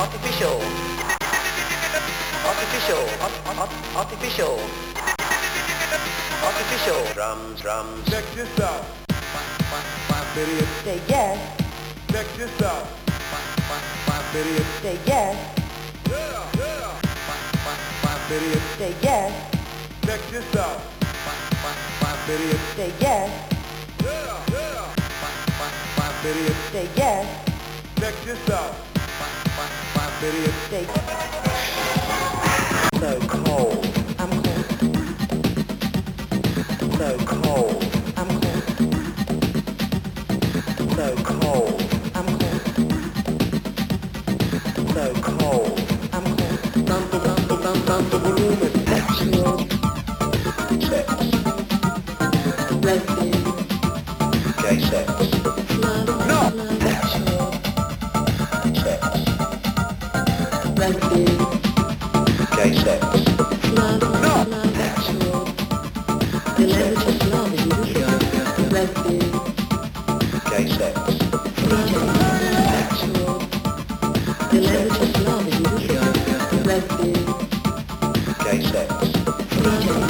artificial, artificial, artificial, artificial. Drums, drums. Check this out. Idiot. Say yes. Check this out. Idiot. Say yes. Yeah, yeah. Idiot. Say yes. Check this out. Idiot. Say yes. Yeah, yeah. Idiot. Say yes. Check this out. Idiot. Say so cold. I'm cold. So cold. I'm cold. So cold. I'm cold. So cold. I'm cold. Tanto volume. Sexual. Sex, Lesbian. gay sex, No. Sexual. sex, Lesbian. gay sex, No. Sexual. The language of love is music. Lesbian. gay sex, Sexual. The language of love is music. Lesbian. gay sex, DJ.